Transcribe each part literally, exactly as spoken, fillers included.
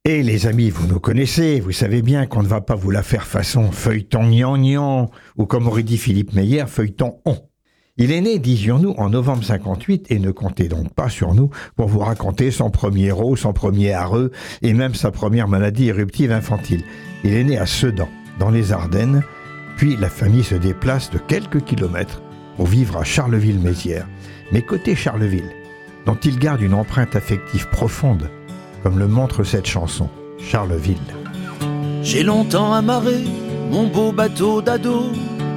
Et les amis, vous nous connaissez, vous savez bien qu'on ne va pas vous la faire façon feuilleton gnangnan, ou comme aurait dit Philippe Meyer, feuilleton on. Il est né, disions-nous, en novembre cinquante-huit et ne comptez donc pas sur nous pour vous raconter son premier rot, son premier arreux et même sa première maladie éruptive infantile. Il est né à Sedan, dans les Ardennes, puis la famille se déplace de quelques kilomètres pour vivre à Charleville-Mézières. Mais côté Charleville, dont il garde une empreinte affective profonde, comme le montre cette chanson, Charleville. J'ai longtemps amarré mon beau bateau d'ado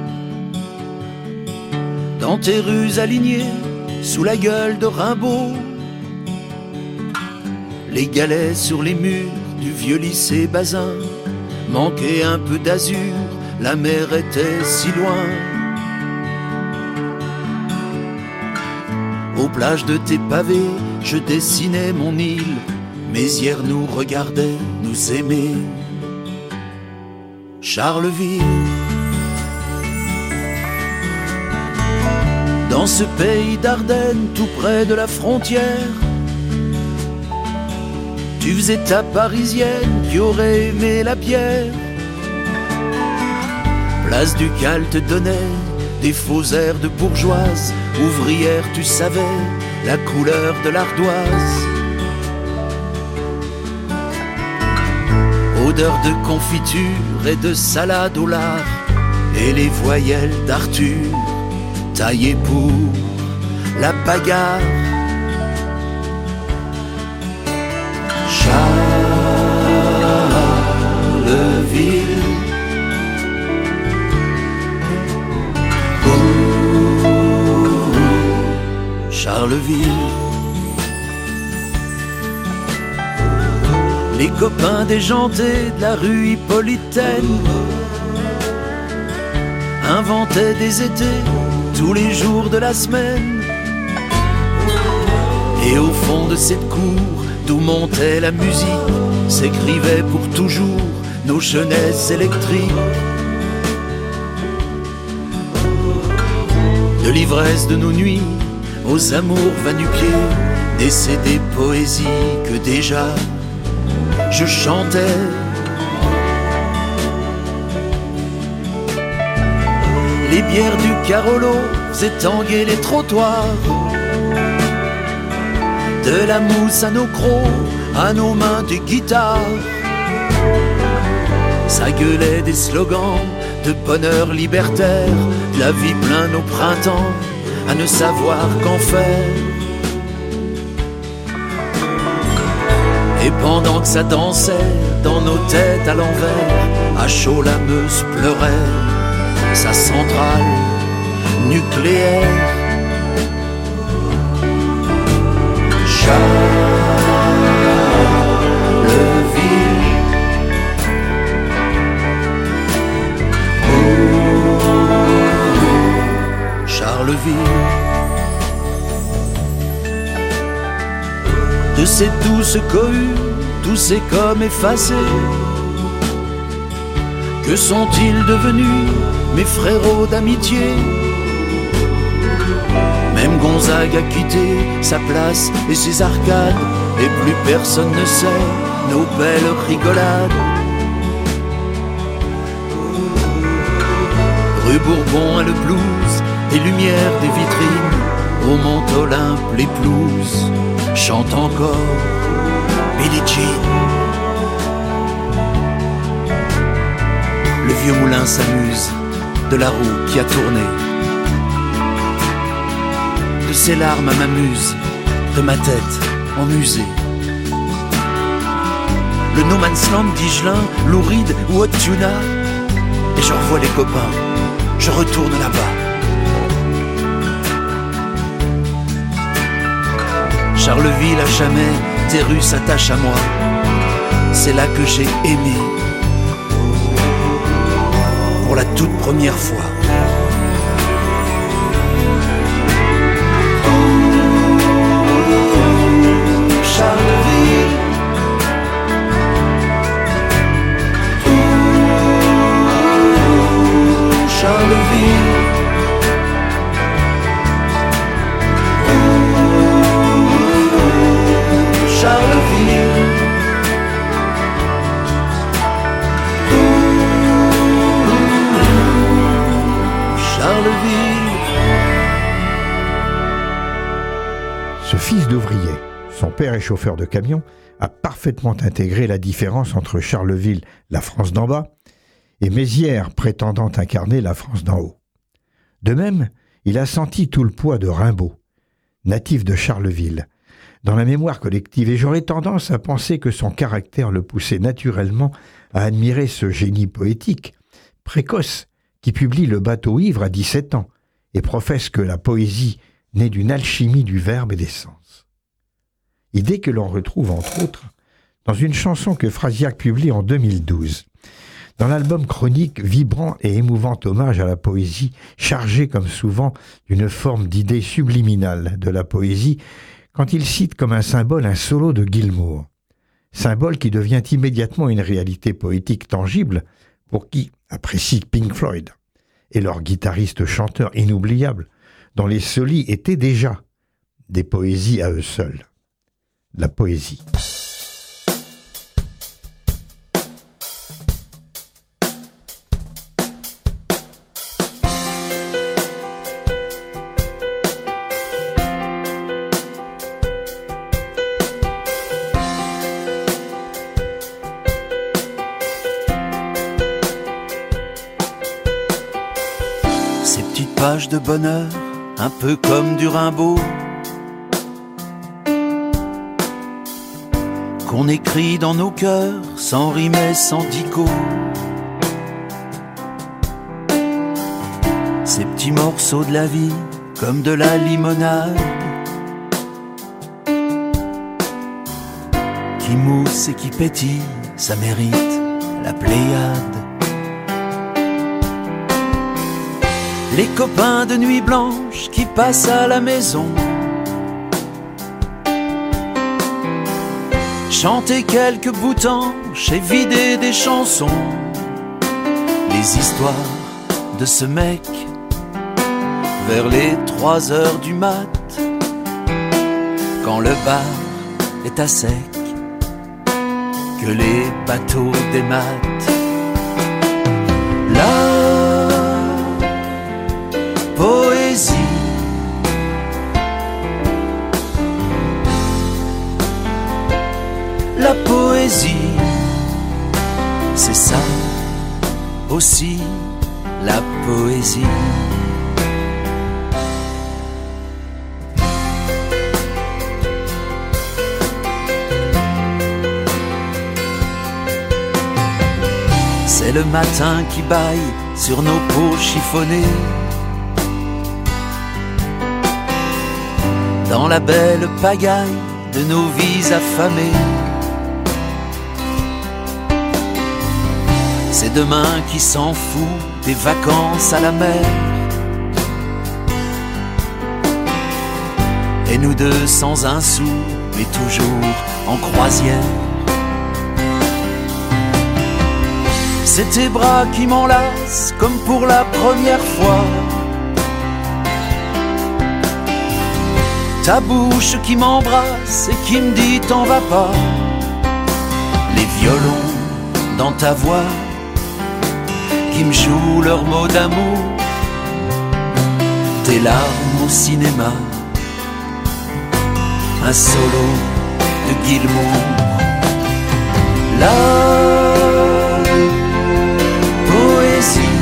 dans tes rues alignées, sous la gueule de Rimbaud. Les galets sur les murs du vieux lycée Bazin manquaient un peu d'azur, la mer était si loin. Aux plages de tes pavés, je dessinais mon île, Mézières nous regardait, nous aimait. Charleville, dans ce pays d'Ardennes, tout près de la frontière, tu faisais ta parisienne qui aurait aimé la bière. Place du Cal te donnait des faux airs de bourgeoise, ouvrière tu savais la couleur de l'ardoise. Odeur de confiture et de salade au lard, et les voyelles d'Arthur taillées pour la bagarre. Charleville, oh, Charleville. Les copains déjantés de la rue Hippolytaine inventaient des étés tous les jours de la semaine. Et au fond de cette cour d'où montait la musique, s'écrivaient pour toujours nos jeunesses électriques. De l'ivresse de nos nuits aux amours va-nu-pieds, naissaient des poésies que déjà je chantais. Les bières du Carolo faisaient tanguer les trottoirs, de la mousse à nos crocs, à nos mains des guitares. Ça gueulait des slogans de bonheur libertaire, de la vie plein nos printemps, à ne savoir qu'en faire. Et pendant que ça dansait dans nos têtes à l'envers, à chaud la Meuse pleurait sa centrale nucléaire. Charleville, oh, Charleville. De cette douce cohue, tous ces comme effacés, que sont-ils devenus mes frérots d'amitié? Même Gonzague a quitté sa place et ses arcades, et plus personne ne sait nos belles rigolades. Rue Bourbon a le blues, des lumières, des vitrines, au Mont Olympe les pelouses chantent encore Billie Jean. Le vieux moulin s'amuse de la roue qui a tourné, de ses larmes à m'amuse, de ma tête en musée. Le no man's land d'Igelin, Louride ou Haute-Tuna, et je revois les copains, je retourne là-bas. Charleville, à jamais, tes rues s'attachent à moi. C'est là que j'ai aimé, pour la toute première fois. Charleville, Charleville. Charleville, Fils d'ouvrier, son père est chauffeur de camion, a parfaitement intégré la différence entre Charleville, la France d'en bas, et Mézières, prétendant incarner la France d'en haut. De même, il a senti tout le poids de Rimbaud, natif de Charleville, dans la mémoire collective, et j'aurais tendance à penser que son caractère le poussait naturellement à admirer ce génie poétique, précoce, qui publie Le bateau ivre à dix-sept ans, et professe que la poésie naît d'une alchimie du verbe et des sens. Idée que l'on retrouve entre autres dans une chanson que Frasiac publie en deux mille douze. Dans l'album chronique, vibrant et émouvant hommage à la poésie, chargé comme souvent d'une forme d'idée subliminale de la poésie, quand il cite comme un symbole un solo de Gilmour. Symbole qui devient immédiatement une réalité poétique tangible pour qui apprécie Pink Floyd et leur guitariste-chanteur inoubliable, dont les solis étaient déjà des poésies à eux seuls. La poésie. Ces petites pages de bonheur, un peu comme du Rimbaud, qu'on écrit dans nos cœurs, sans rime et sans dico. Ces petits morceaux de la vie, comme de la limonade, qui mousse et qui pétille, ça mérite la Pléiade. Les copains de nuit blanche qui passent à la maison, chanter quelques boutanches et vider des chansons. Les histoires de ce mec vers les trois heures du mat, quand le bar est à sec, que les bateaux dématent. La poésie, la poésie, c'est ça aussi, la poésie. C'est le matin qui baille sur nos peaux chiffonnées, dans la belle pagaille de nos vies affamées. C'est demain qui s'en fout des vacances à la mer, et nous deux sans un sou, mais toujours en croisière. C'est tes bras qui m'enlacent comme pour la première fois, ta bouche qui m'embrasse et qui me dit t'en vas pas, les violons dans ta voix qui me jouent leurs mots d'amour, tes larmes au cinéma, un solo de Gilmour. La poésie,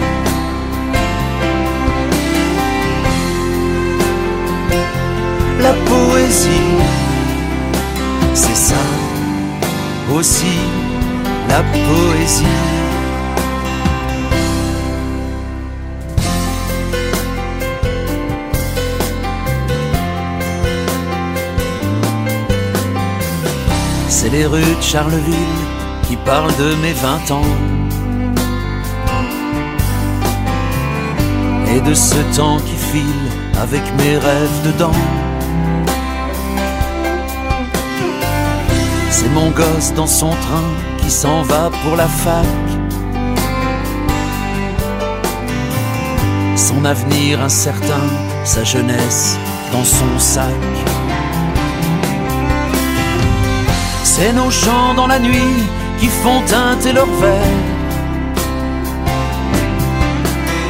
la poésie, c'est ça aussi, la poésie. C'est les rues de Charleville qui parlent de mes vingt ans et de ce temps qui file avec mes rêves dedans. C'est mon gosse dans son train qui s'en va pour la fac, son avenir incertain, sa jeunesse dans son sac. C'est nos chants dans la nuit qui font teinter leurs vers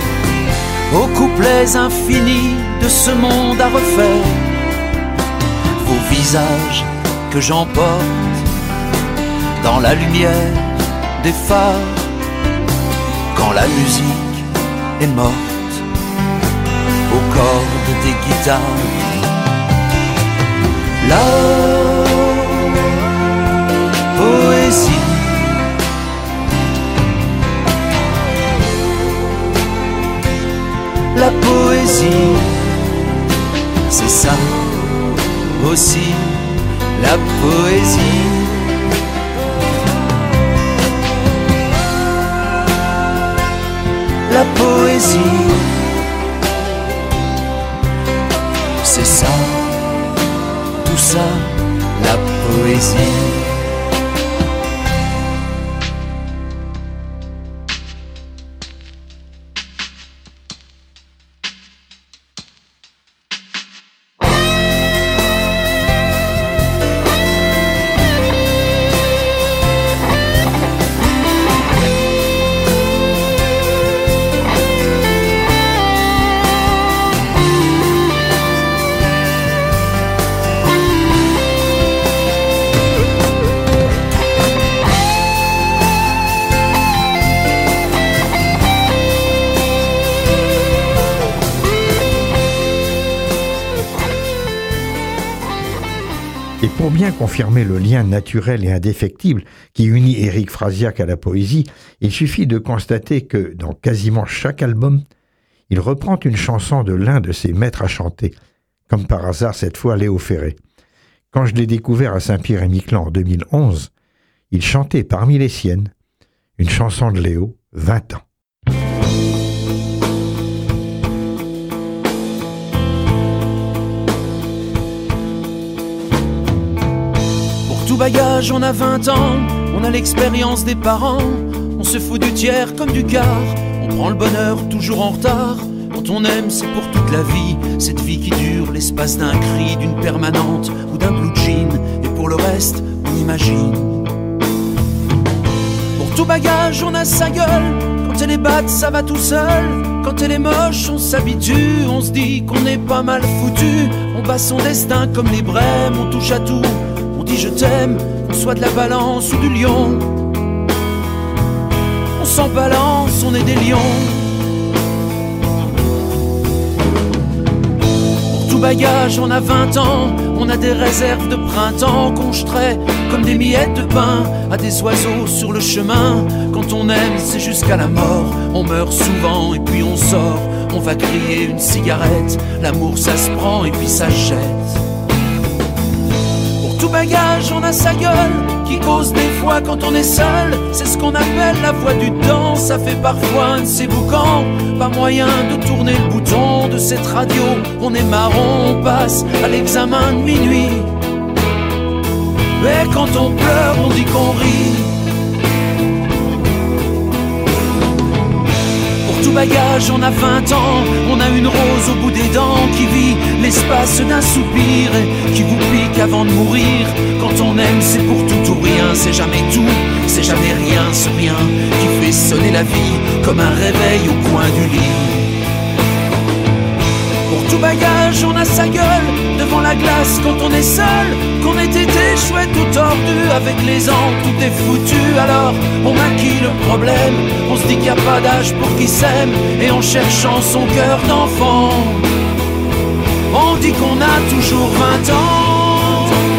aux couplets infinis de ce monde à refaire, vos visages que j'emporte dans la lumière des phares, quand la musique est morte aux cordes des guitares. La poésie, la poésie, c'est ça aussi, la poésie. La poésie, c'est ça, tout ça, la poésie. Et pour bien confirmer le lien naturel et indéfectible qui unit Éric Frasiac à la poésie, il suffit de constater que, dans quasiment chaque album, il reprend une chanson de l'un de ses maîtres à chanter, comme par hasard cette fois Léo Ferré. Quand je l'ai découvert à Saint-Pierre-et-Miquelon en deux mille onze, il chantait parmi les siennes une chanson de Léo, vingt ans. Tout bagage, on a vingt ans, on a l'expérience des parents, on se fout du tiers comme du quart, on prend le bonheur toujours en retard. Quand on aime, c'est pour toute la vie, cette vie qui dure l'espace d'un cri, d'une permanente ou d'un blue jean, et pour le reste, on imagine. Pour tout bagage, on a sa gueule, quand elle est batte, ça va tout seul, quand elle est moche, on s'habitue, on se dit qu'on est pas mal foutu, on bat son destin comme les brèmes, on touche à tout. On dit je t'aime, qu'on soit de la balance ou du lion. On s'en balance, on est des lions. Pour tout bagage, on a vingt ans, on a des réserves de printemps qu'on jeterait comme des miettes de pain à des oiseaux sur le chemin. Quand on aime, c'est jusqu'à la mort, on meurt souvent et puis on sort. On va crier une cigarette, l'amour ça se prend et puis ça jette. Tout bagage, on a sa gueule qui cause des fois quand on est seul. C'est ce qu'on appelle la voix du temps. Ça fait parfois un de ces boucans. Pas moyen de tourner le bouton de cette radio. On est marron, on passe à l'examen de minuit. Mais quand on pleure, on dit qu'on rit. Pour tout bagage, on a vingt ans. On a une rose au bout des dents qui vit l'espace d'un soupir et qui vous pique avant de mourir. Quand on aime, c'est pour tout ou rien. C'est jamais tout, c'est jamais rien. Ce rien qui fait sonner la vie comme un réveil au coin du lit. Pour tout bagage, on a sa gueule devant la glace quand on est seul. Qu'on ait été chouette ou tordu, avec les ans tout est foutu. Alors on maquille le problème, on se dit qu'il n'y a pas d'âge pour qui s'aime. Et en cherchant son cœur d'enfant, on dit qu'on a toujours vingt ans.